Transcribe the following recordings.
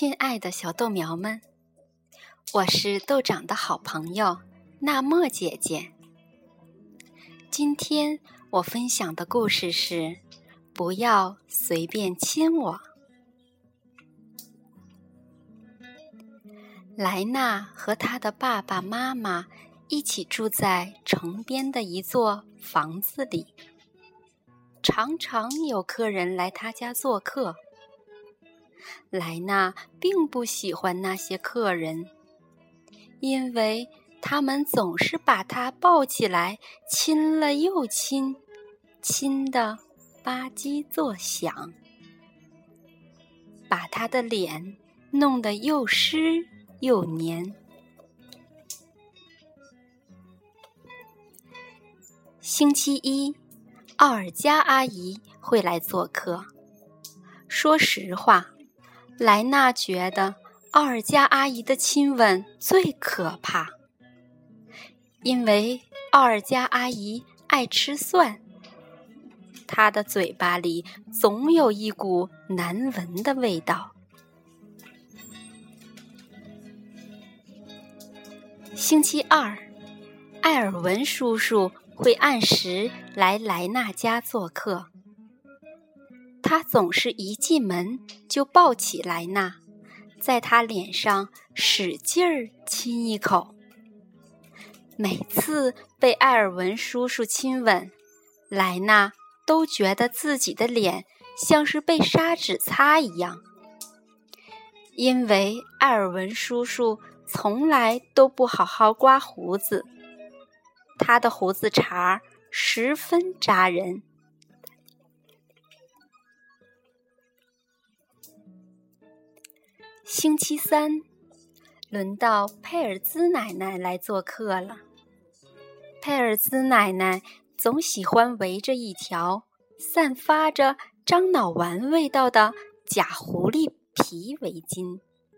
亲爱的小豆苗们，我是豆长的好朋友纳莫姐姐。今天我分享的故事是不要随便亲我。莱纳和她的爸爸妈妈一起住在城边的一座房子里，常常有客人来她家做客。莱纳并不喜欢那些客人，因为他们总是把她抱起来亲了又亲，亲得吧唧作响，把她的脸弄得又湿又黏。星期一，奥尔加阿姨会来做客。说实话，莱纳觉得奥尔加阿姨的亲吻最可怕，因为奥尔加阿姨爱吃蒜，她的嘴巴里总有一股难闻的味道。星期二，艾尔文叔叔会按时来莱纳家做客。他总是一进门就抱起莱纳，在她脸上使劲儿亲一口。每次被艾尔文叔叔亲吻，莱纳都觉得自己的脸像是被砂纸擦一样，因为艾尔文叔叔从来都不好好刮胡子，他的胡子茬十分扎人。星期三，轮到佩尔兹奶奶来做客了。佩尔兹奶奶总喜欢围着一条散发着樟脑丸味道的假狐狸皮围巾。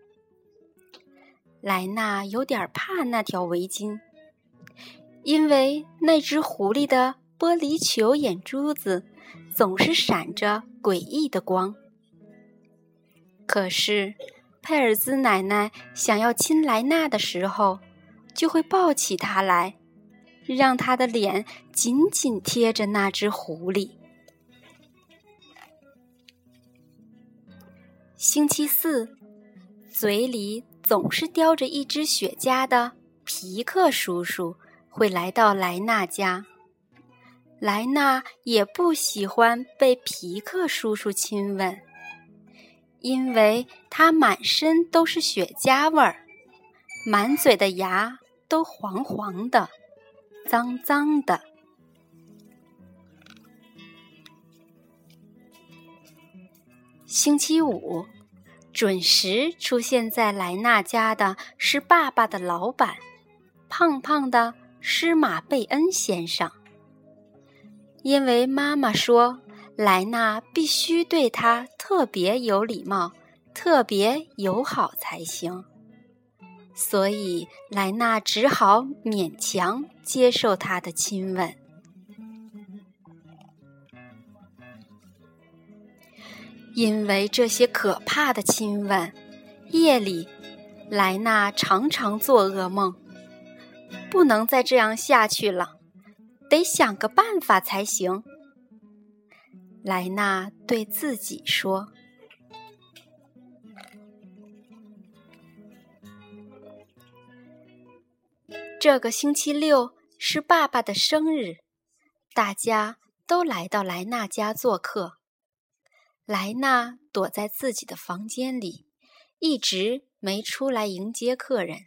莱纳有点怕那条围巾，因为那只狐狸的玻璃球眼珠子总是闪着诡异的光。可是佩尔兹奶奶想要亲莱纳的时候，就会抱起她来，让她的脸紧紧贴着那只狐狸。星期四，嘴里总是叼着一只雪茄的皮克叔叔会来到莱纳家。莱纳也不喜欢被皮克叔叔亲吻，因为他满身都是雪茄味儿，满嘴的牙都黄黄的，脏脏的。星期五，准时出现在莱纳家的是爸爸的老板，胖胖的施马贝恩先生。因为妈妈说莱纳必须对他特别有礼貌，特别友好才行，所以莱纳只好勉强接受他的亲吻。因为这些可怕的亲吻，夜里莱纳常常做噩梦。不能再这样下去了，得想个办法才行。莱纳对自己说。这个星期六是爸爸的生日，大家都来到莱纳家做客。莱纳躲在自己的房间里，一直没出来迎接客人。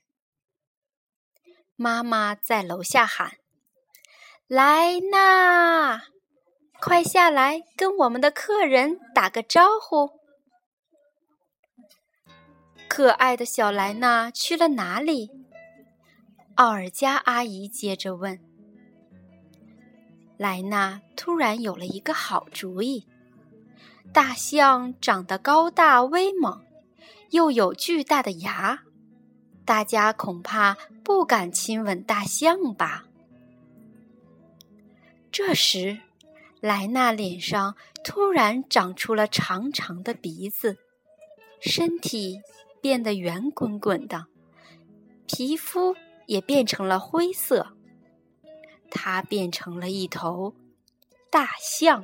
妈妈在楼下喊：莱纳，快下来跟我们的客人打个招呼。可爱的小莱纳去了哪里？奥尔加阿姨接着问。莱纳突然有了一个好主意。大象长得高大威猛，又有巨大的牙，大家恐怕不敢亲吻大象吧。这时，莱纳脸上突然长出了长长的鼻子，身体变得圆滚滚的，皮肤也变成了灰色。它变成了一头大象。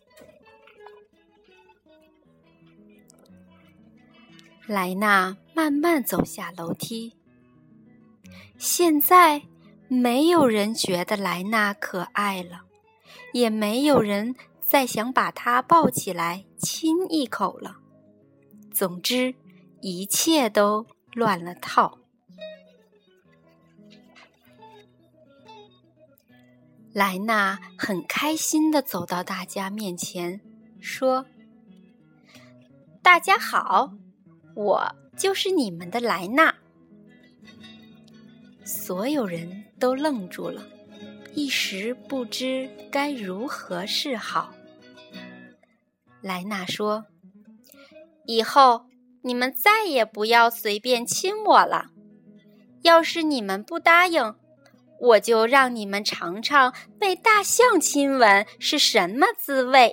莱纳慢慢走下楼梯。现在没有人觉得莱纳可爱了，也没有人再想把她抱起来亲一口了。总之，一切都乱了套。莱纳很开心地走到大家面前，说：“大家好，我就是你们的莱纳。”所有人都愣住了，一时不知该如何是好。莱纳说：“以后你们再也不要随便亲我了。要是你们不答应，我就让你们尝尝被大象亲吻是什么滋味。”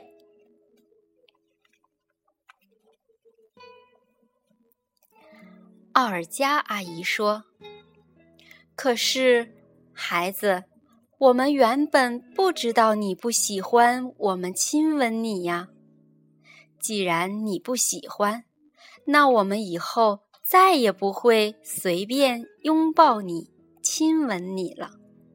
奥尔加阿姨说：“可是，孩子，我们原本不知道你不喜欢我们亲吻你呀。既然你不喜欢，那我们以后再也不会随便拥抱你、亲吻你了。”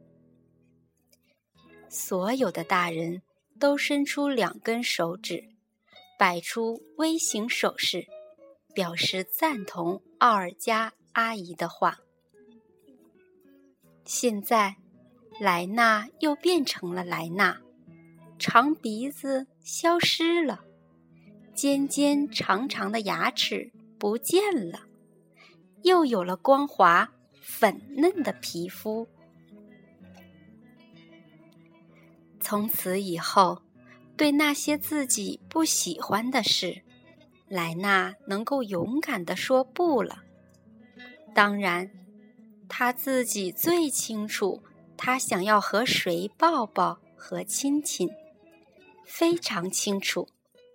所有的大人都伸出2根手指，摆出微型手势，表示赞同奥尔加阿姨的话。现在，莱纳又变成了莱纳，长鼻子消失了，尖尖长长的牙齿不见了，又有了光滑粉嫩的皮肤。从此以后，对那些自己不喜欢的事，莱纳能够勇敢地说不了。当然，他自己最清楚他想要和谁抱抱和亲亲，非常清楚。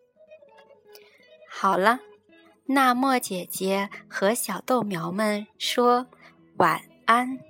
好了，纳莫姐姐和小豆苗们说晚安。